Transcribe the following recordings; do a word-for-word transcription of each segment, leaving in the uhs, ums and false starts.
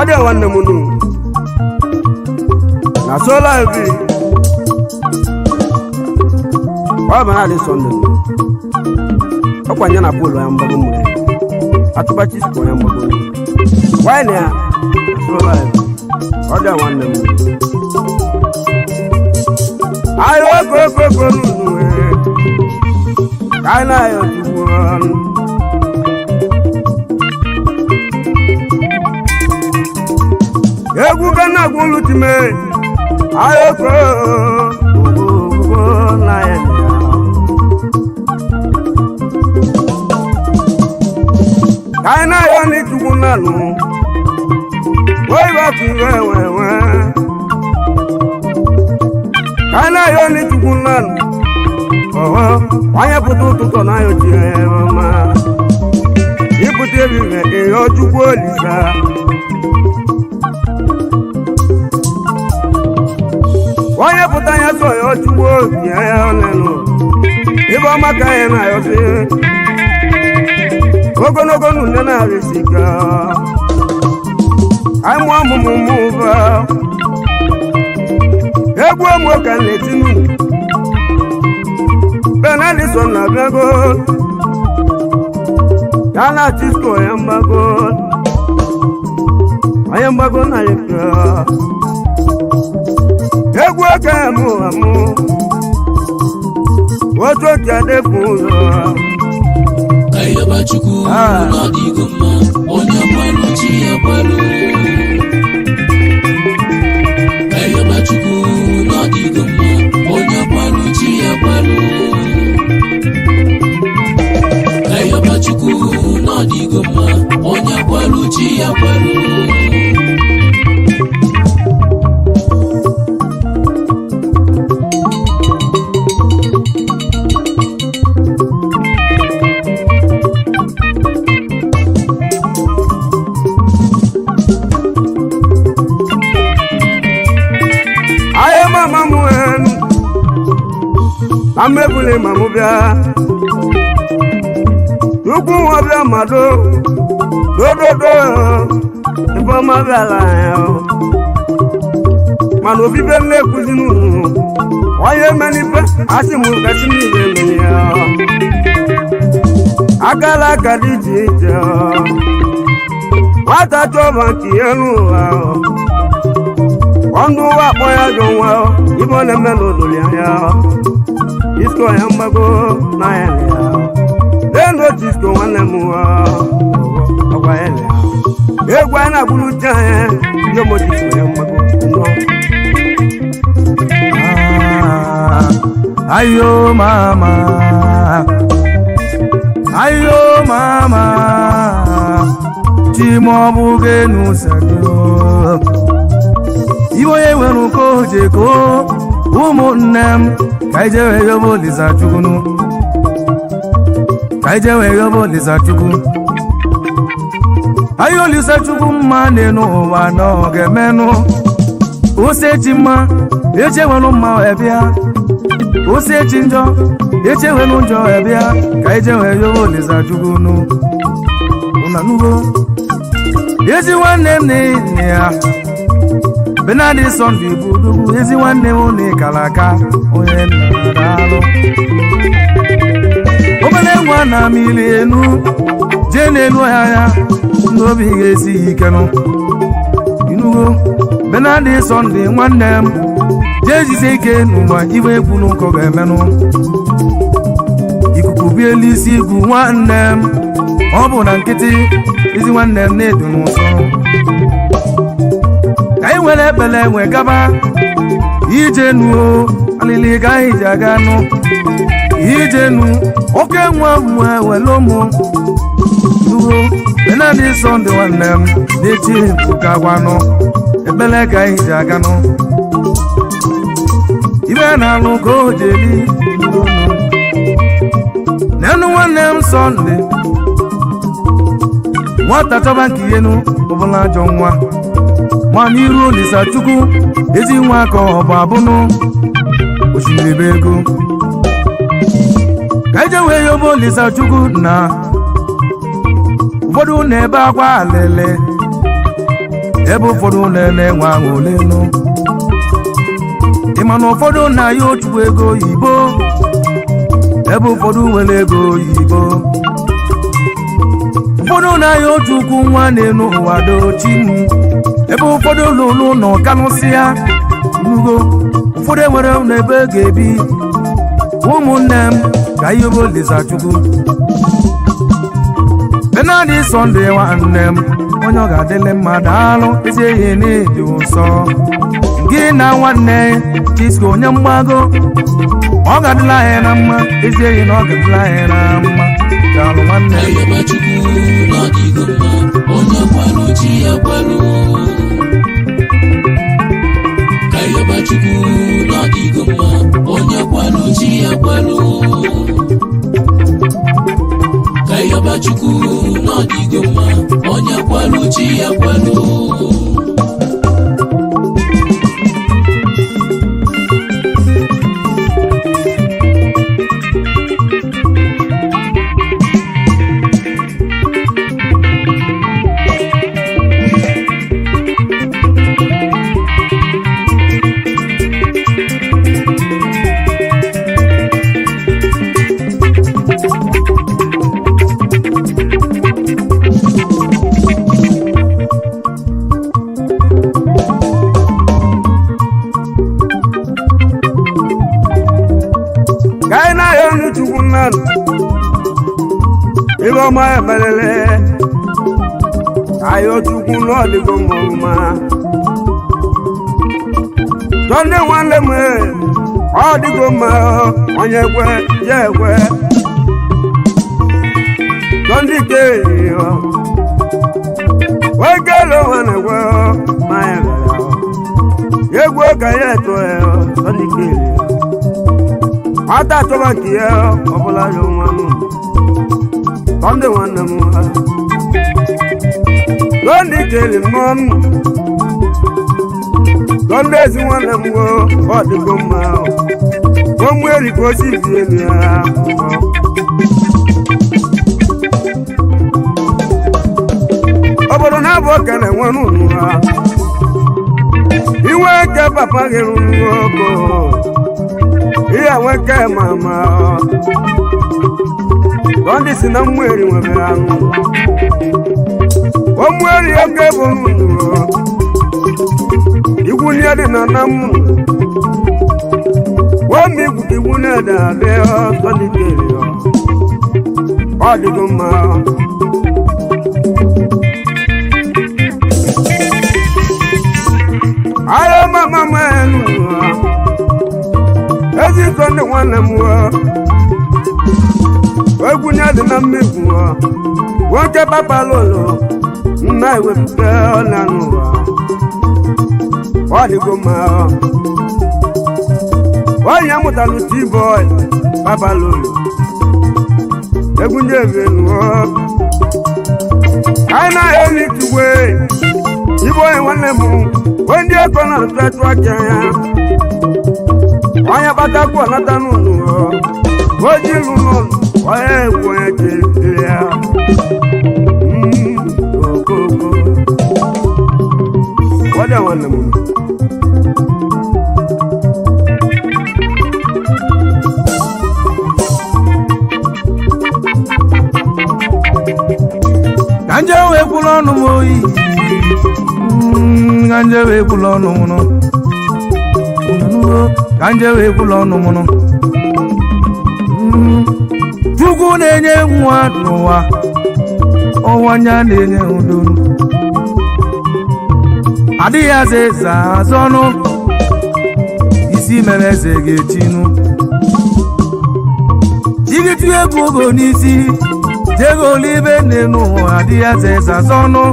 ọdẹ nwanne m nu na sola bi ọ bụ na dị sọnde ọ kwanye na polo ya mgbago mgbe atụbachi sikọ ya mgbago wine ya sola ọdẹ nwanne m ayo oko oko oko nu kai na yo tuwon egwu kana gwulu time ayo ko go na ya kai na yo ni tuwona nu woi ba tu we we we kai na yo ni tuwona nu oh wanya putu tuto na yo ti mama ipute bi me e yo jugbo lisa wanya puta ya so yo jugbo ya lenu ibo maka ya na yo si ogonogo nu na risika ai mo mu mu ba egwu mo kan letinu Benalison na gago Dala Cisco yambago Ayambago na yeka Egwu aka mu amu Woto jade fuzo Ayaba chuku na digoma Onya palo chia palo Ayaba chuku na digoma Onya palo chia palo Chuku no digoma onya kwalu chi ya kwalu aye mama muen amebule mamubia Duku wabla mado do do do Ibo mabala yo Mano bibe le kuzinu Oye meni pe asimu kasimi bele yo Agala kadiji jo Wata choba kiyenu wa Wandu wa boya jonwa Ibo ne meno dulia yo Isko yambago na ele yo Endo Cisco wane muwa Owa ele Egwa na bulu jahe Yomo Cisco yambago No ah, Ayo mama Ayo mama Chimo buge nusagyo Iwo yewe nuko jeko Umu nnem Kaijewe yobo lisa chugunu Kaijewe yobo lisa chugu Ayo lisa chugu mane no wano gemenu Ose chima Eche wano ma ebia Ose chinjo Eche wano njo ebia Kaijewe yobo lisa chugu no Unanugo Ezi wane ne nea Benalison di budugu Ezi wane one kalaka Oye nadalo Obele mwana milenu Jenelu ya Nobi gesi ikenu Inugo Benalison di nwannem Jeji seke numa iwe kwunu nko ga-emenu Ikuku bieli isi igwu nwannem Ọ bụ na nkịtị Izi nwannem na-edu n'ụsọ Ka iwere ekpele enwe gaba Ije nuo Alili ga ije aga nụ Ije nu Oke nwa mwe welomo Nugo Benalison di nwannem Dechi mpuka gwano Ekpele ga ije aga nụ Ibe na alụ ka o jeli Nenu nwannem Sunday Nwata chọba nke ihenu ọbụla ajọ nwa Ma n'iru Olisa Chukwu Ezi nwa ka ọ bụ abụnụ Osimiri ego Ka ije wee yobo Olisa Chukwu na Ụfọdụ na-ebe akwa alele ebe ụfọdụ na-enwe aṅụrị nụ ịma na ụfọdụ na-ayọ Chukwu ego oyibo ebe ụfọdụ nwere ego oyibo ụfọdụ na-ayọ Chukwu nwa n'elu ụwa dochi m ebe ụfọdụ lụrụ na ọkanụsịa nugo ụfọdụ enwere n'ebe ga-ebi ụmụnne m ka ihe bụ Olizachukwu Benadi Sunday nwanne m onye ọ ga-adịle mma daalụ ezi ihe n'ịdị ụsọ gị na nwanne Chisco onye mgbago ọ ga-adịla anyị na mma ezi ihe na ọ ga-adịla anyị na mma daalụ nwanne Ayọbachukwu n'ọdịgo mma onye kwalụ chi ya kwalụ Ayọbachukwu n'ọdịgo mma onye kwalụ chi ya kwalụ Ayọbachukwu n'ọdịgo mma onye kwalụ chi ya kwalụ Igoma ebelele ayo Chukwu n'ọdịgo mma Sunday nwanne m ọdịgo mma onye kwe ya ekwe Sunday ke wekelo nwanne kwe ma ya egwu ka ya eto Sunday ke ata toba kiye ọbụla yo nwanụ Sunday nwanne m Sunday kele mom Sunday ezi nwanne m go ọ dịgo mma o mweri ko si bie mi ya obodo na bụ kele nwanụ ha iwe ke papa gị rụrụ oko iya weke mama Sunday si na mweri nwere ahụ o mweri oke bụ nnụnụ igwu nye dị na na mụ wemi igwu ka igwu na-ede adị Sunday kere ọ dịgo mma ayo mama mwenu ezi Sunday nwanne m egwu nye dị na mmegbu nwoke papa lolo nna ewepụta ọla n'ụwa ọ dịgo mma onye mụtalụ T-boy papa lolo egwu ndị evenu anyị na-eli tuwe ibo onye nwanne m ndị eko na-atụtụ aka ya onye kpatakwu ọnata n'ụlọ oji lụ n'ụlọ onye egwu onye jere ya okoko ọdị nwanne m ka nje wee kwụrụ ọnụ m oyi ka nje wee kwụrụ ọnụ m nọ ka nje wee kwụrụ ọnụ m nọ Chukwu na-enye nwa n'ụwa ọnwa anya na-enye udo adịghị aza eze azụ ọnụ isi mere eze ga-echinu igitu egwu ogo n'isi jego olibe nne n'ụwa adịghị aza eze azụ ọnụ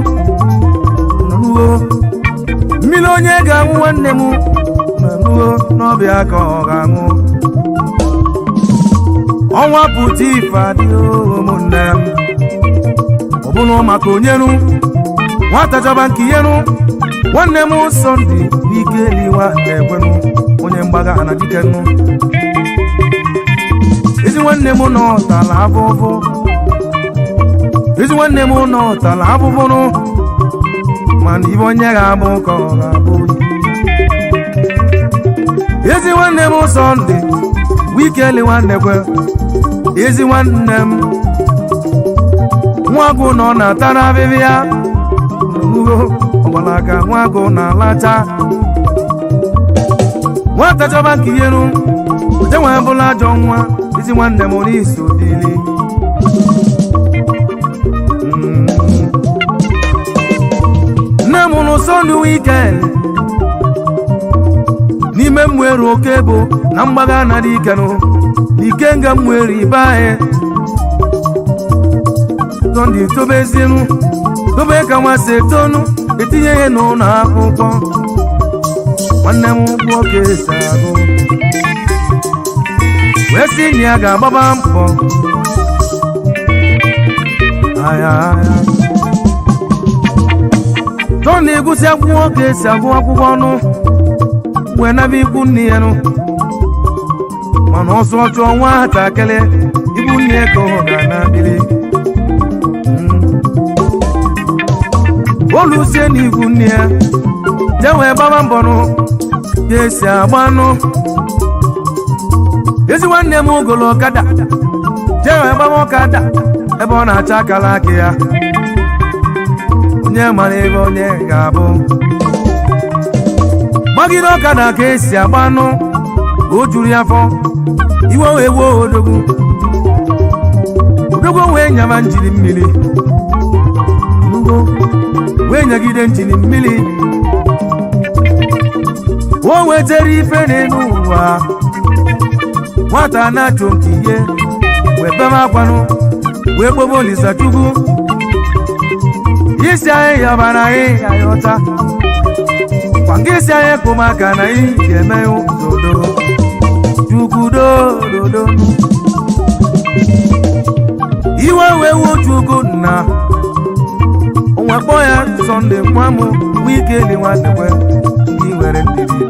mmiri onye ga-anwụ nwanne m nanuo n'ọbịa ka ọ ga-anwụ ọnwa pụta ife adịghị ụmụnne m ọ bụrụ maka onyeru nwata chọba nke iheru nwanne m Sunday n'ike n'iwa na-ekwenụ onye mgbaga ana dikenu ezi nwanne m nọ tala abụbụ ezi nwanne m nọ tala abụbụnụ mana ibe onye ga-abụ ka ọ ga-abụ ezi nwanne m Sunday Wikeli nwanne kwe ezi nwanne m nwagụ nọ na-atara abịbịa ya n'ugho ọgbalaga nwagụ na-alacha nwata chọba ka iheru oje nwe bụla ajọ nwa ezi nwanne m n'isi odili nne m nụ Sunday Wikeli n'ime mmweru oke bụ na mgbaga na dị ikenụ n'ike nga mmweru ibe anyị Sunday tobezinu tobe ka nwa si etonu etinye ihe n'ụlọ akwụkwọ nwanne m nwoke si agụ wee sị na ya ga-agbaba mbọ aya aya Sunday egwusi akwụkwọ ka esi agụ akwụkwọ ọnụ wee naba ikwu nne ya nụ mana ọsọ ọchụ ọnwa ntakịrị ibu nne ya ka ọ ga-anabili olusie n'ikwu nne ya je wee gbaba mbọnụ ga-esi agbanụ ezi nwanne m ogolo ọkada je wee gbaba ọkada ebe ọ na-acha akara aka ya onye mara ebe onye ga-abụ gbagide ọkada ka esi agbanụ o juru ya afọ iwe wee wuo odogwu odogwu wee nyama njiri mmiri wee nyagide njiri mmiri o wetere ife n'elu ụwa nwata na-achụ nke ihe wee bebe akwanụ wee kpobe Olisa Chukwu isi anyị yabara anyị ya ọcha kwa nke isi anyị kpụma aka na ihe ga-eme dodo Chukwu dododo iwe wee wuo Chukwu nna onwekpọ ya Sunday nwa m Wikeli nwanne kwe ndị nwere ndidi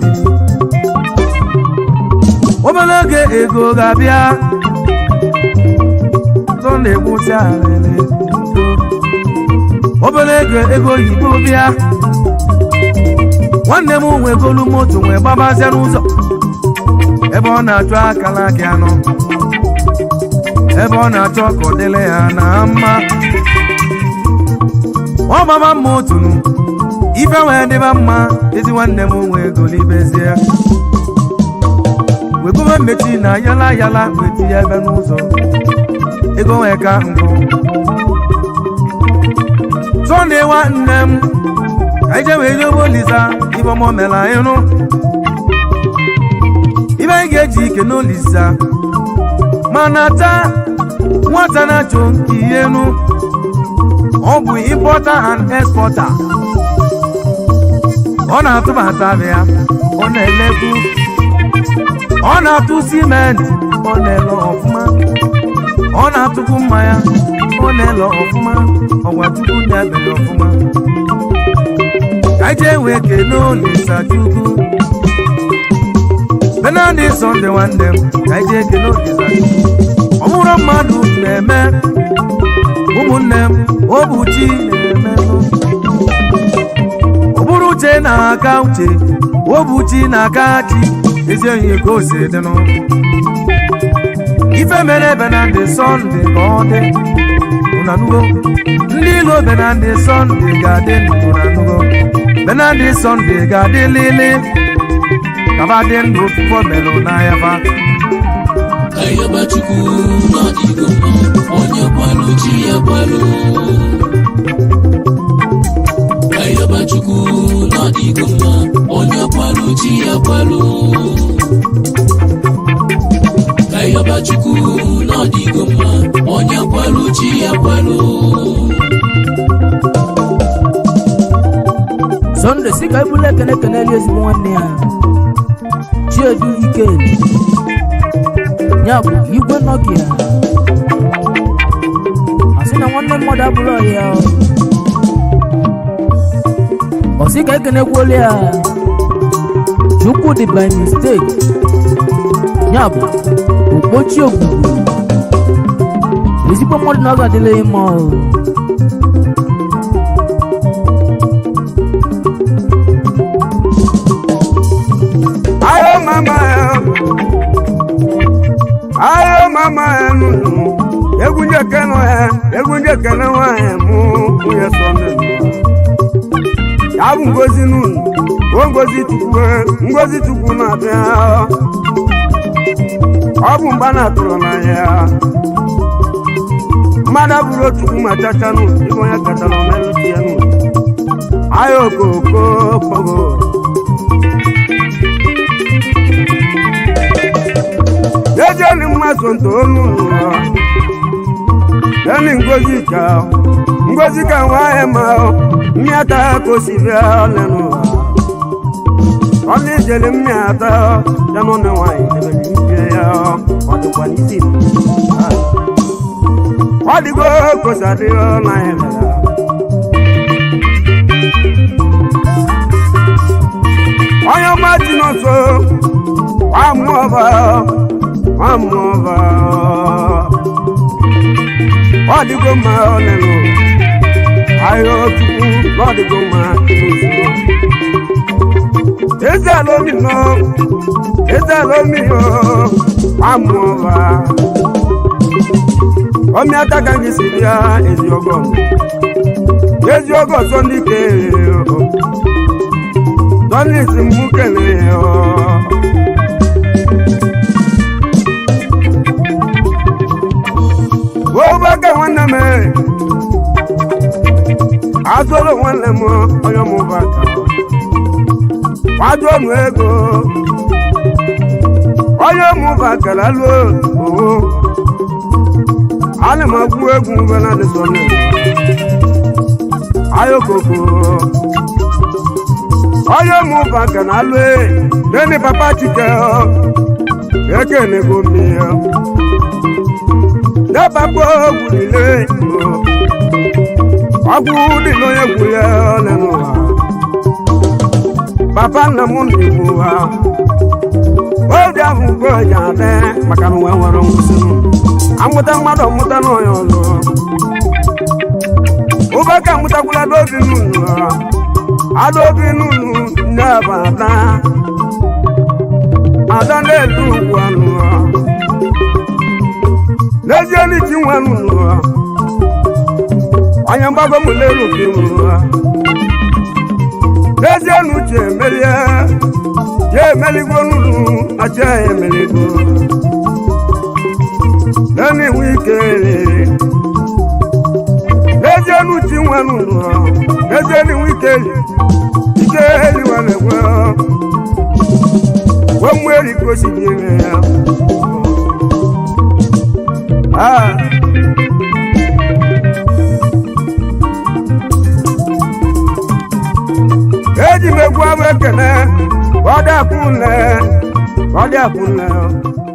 obere oge ego ga-abịa Sunday kwụsị alele obere ego ego oyibo bịa nwanne m nwe golu moto nwee gbabazia n'ụzọ ebe ọ na-achọ akala aka anọ ebe ọ na-achọ ka ọ dịle ya na mma ọ gbaba mma otunu ife wee dịba mma ezi nwanne m nwe golibezie wegome mmechi na yala yala weti ya ebe n'ụzọ ego nwee ka nkụ Sunday nwanne m ka ije wee dobe Olisa ibe ọmọ mela ịnụ ibe anyị ga-eji ike n'Olisa mana taa nwata na-achọ nke ihe nụ ọ bụ importer and exporter ọ na-atụbata ya ọ na-elebu ọ na-atụ simenti ọ na-ele ọfụma ọ na-atụkwu mmanya ọ na-ele ọfụma ọgwa tupu ndị abịa ọfụma ka ije wee kelee Olisa Chukwu Benadi Sunday nwanne m ka ije kelee Olisa Chukwu ọ bụrụ mmadụ na-eme ụmụnne m ọ bụ chi na-eme ọ bụrụ uche na-aka uche ọ bụ chi na-aka chi ezi onye ka o si dịnụ ife mere Benadi Sunday ka ọ dị ụnanugo ndị ilo Benadi Sunday ga-adị ndụ ụnanugo Benadi Sunday ga-adị lili kaba dị ndụ ofufe melụ n'ahịa fa Ayaba Chukwu n'ọdịgo mma onye kwalụ chi ya kwalụ Ayaba Chukwu n'ọdịgo mma onye kwalụ chi ya kwalụ Ayaba Chukwu n'ọdịgo mma onye kwalụ chi ya kwalụ Sunday si ka ibule kene kene li ezigbo nwanne ya Chiedu Wikeli ya bụ igwe Nokia asị na nwanne mmadụ abụrụ ya ọ sị ka ekene kwuole ya Chukwu dị by mistake ya bụ okpochi ogbugbu ezigbo mmadụ na ọ ga-adịla mma ekene ya egwu ndị ekene nwanyị mụ nwunye sọnde ya bụ ngozi n'unu o ngozi chukwu ngozi chukwu na-abịa ọ bụ mgba na-atụrụ n'anya mmadụ abụrụ otukwu ma chacha n'unu ibe onye kachara omelụti ya n'unu ahịa okoko pogo ejeni mmasụ ntonu eni ngozi ka ngozi ka nwanyị ma mmịata ka o si bịa lenụ ọnụ ijele mmịata ya nọ na nwanyị debere ike ya ọ dịkwa n'isi ọ dịgo kosadịọ na ya onye ọma ji n'ọsọ amụọba amụọba ọ dịgo mma ọlelụ ahịa ọchukwu na ọ dịgo mma n'ozugbo eze ala omi nọ eze ala omi yo amụọba ọmịata ka gị si bịa ezi ọgọ ezi ọgọ ọzọ ndị kere Donis mukele yo wo baka wana me azolo wana mo oyo mo baka wajo nu ego oyo mo baka lalo o ale ma gu egu bana de sone ayo koko oyo mu baka na lwe neni papa chike eke ne gomi da papa gulile agu di no ye gule nenu papa na mundi buwa o da hu ko ya de maka no we woro musunu amuta mado muta no yo lo o baka muta gula do bi nunu adobi nunu n'abata ada n'elu ugwanu n'ezie n'iti nwanu onye mgbago m n'elu gị n'ezie n'uche emelie ya emeligo nunu acha ya emeligo n'enu iwu ike n'ezie n'uche nwanu n'ezie n'iwu ike ike eliwane gwa wa mweri kosi biye ya ah eji megwa wekene wada kunle wada kunle